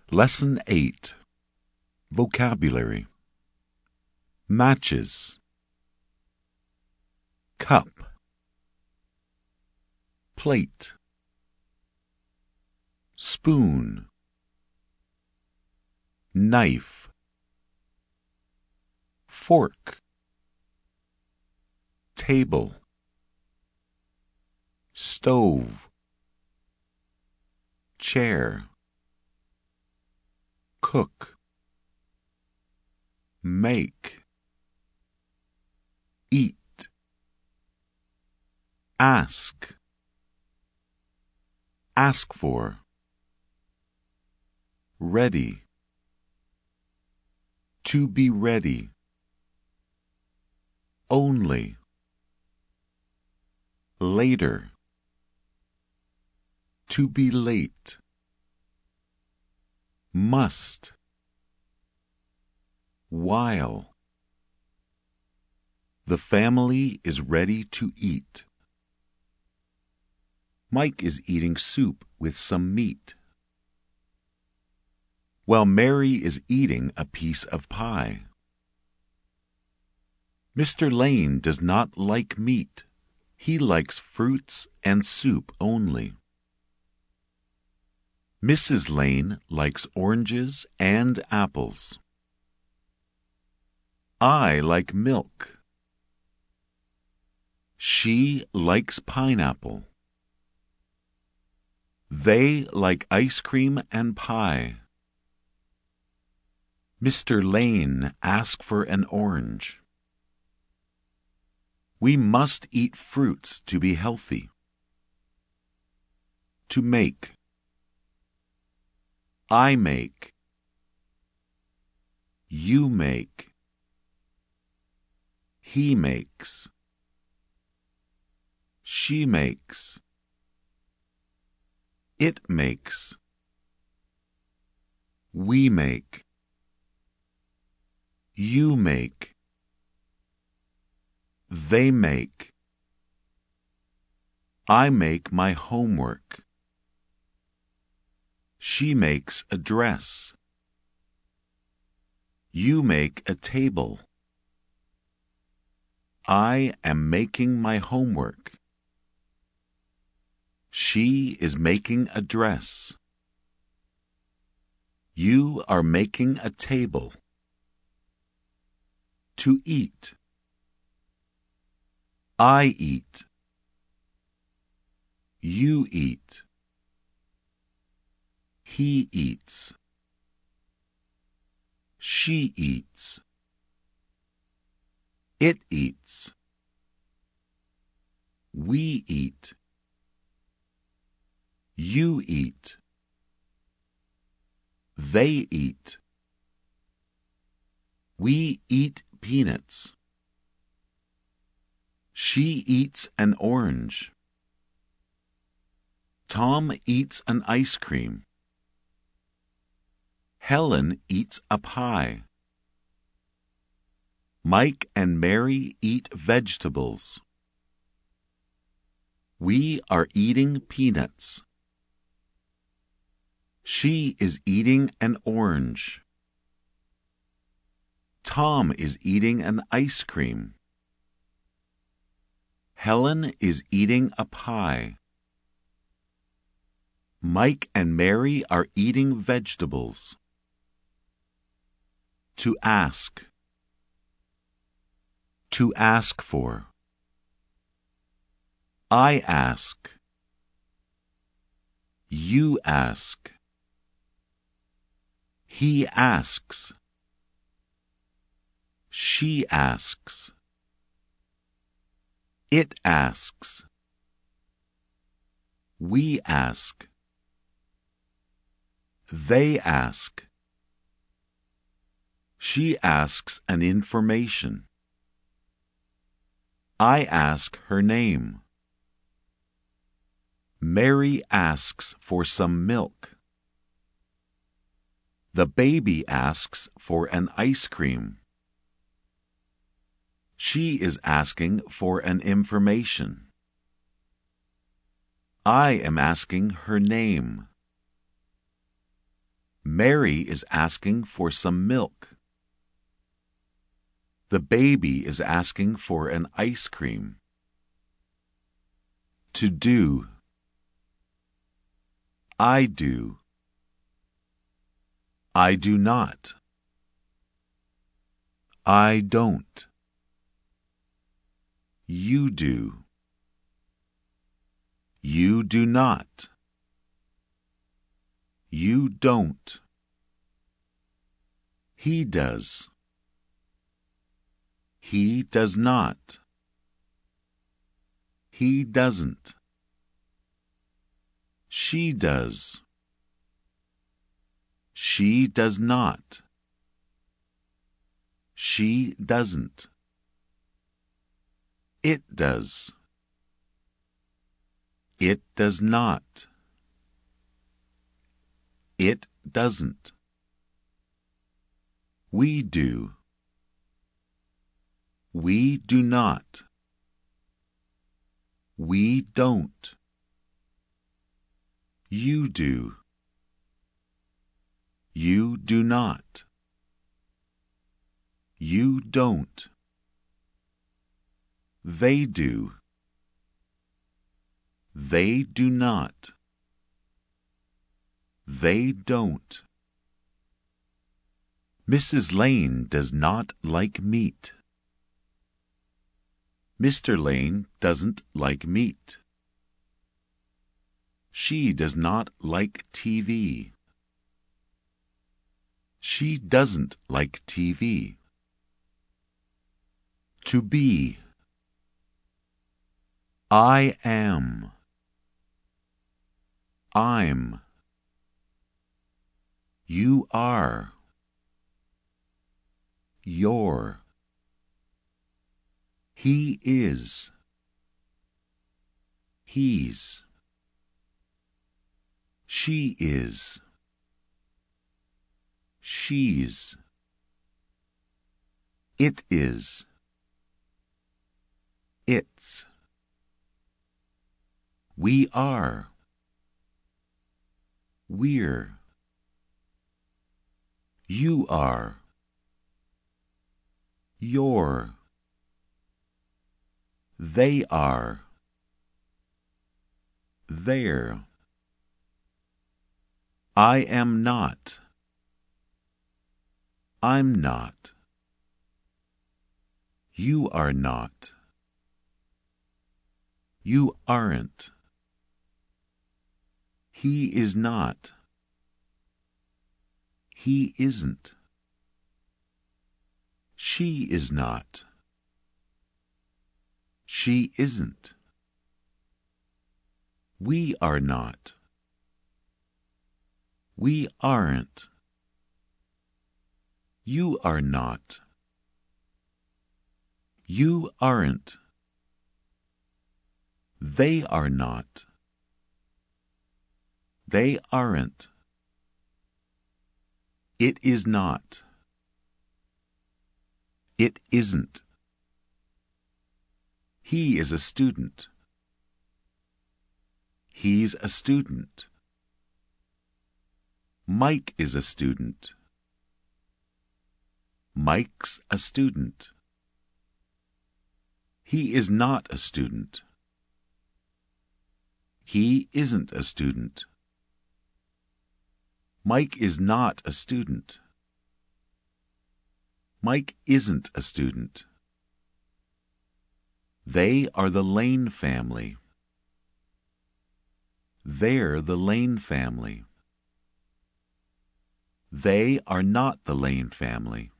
Lesson 8. Vocabulary. Matches. Cup. Plate. Spoon. Knife. Fork. Table. Stove. Chair. Cook. Make. Eat. Ask. Ask for. Ready. To be ready. Only. Later. To be late. Must. While. The family is ready to eat. Mike is eating soup with some meat, while Mary is eating a piece of pie. Mr. Lane does not like meat. He likes fruits and soup only. Mrs. Lane likes oranges and apples. I like milk. She likes pineapple. They like ice cream and pie. Mr. Lane asked for an orange. We must eat fruits to be healthy. To make. I make. You make. He makes. She makes. It makes. We make. You make. They make. I make my homework. She makes a dress. You make a table. I am making my homework. She is making a dress. You are making a table. To eat. I eat. You eat. He eats. She eats. It eats. We eat. You eat. They eat. We eat peanuts. She eats an orange. Tom eats an ice cream. Helen eats a pie. Mike and Mary eat vegetables. We are eating peanuts. She is eating an orange. Tom is eating an ice cream. Helen is eating a pie. Mike and Mary are eating vegetables. To ask. To ask for. I ask. You ask. He asks. She asks. It asks. We ask. They ask. She asks an information. I ask her name. Mary asks for some milk. The baby asks for an ice cream. She is asking for an information. I am asking her name. Mary is asking for some milk. The baby is asking for an ice cream. To do. I do. I do not. I don't. You do. You do not. You don't. He does. He does not. He doesn't. She does. She does not. She doesn't. It does. It does not. It doesn't. We do. We do not. We don't. You do. You do not. You don't. They do. They do not. They don't. Mrs. Lane does not like meat. Mr. Lane doesn't like meat. She does not like TV. She doesn't like TV. To be. I am. I'm. You are. You're. He is. He's. She is. She's. It is. It's. We are. We're. You are. You're. They are. They're. I am not. I'm not. You are not. You aren't. He is not. He isn't. She is not. She isn't. We are not. We aren't. You are not. You aren't. They are not. They aren't. It is not. It isn't. He is a student. He's a student. Mike is a student. Mike's a student. He is not a student. He isn't a student. Mike is not a student. Mike isn't a student. They are the Lane family. They're the Lane family. They are not the Lane family.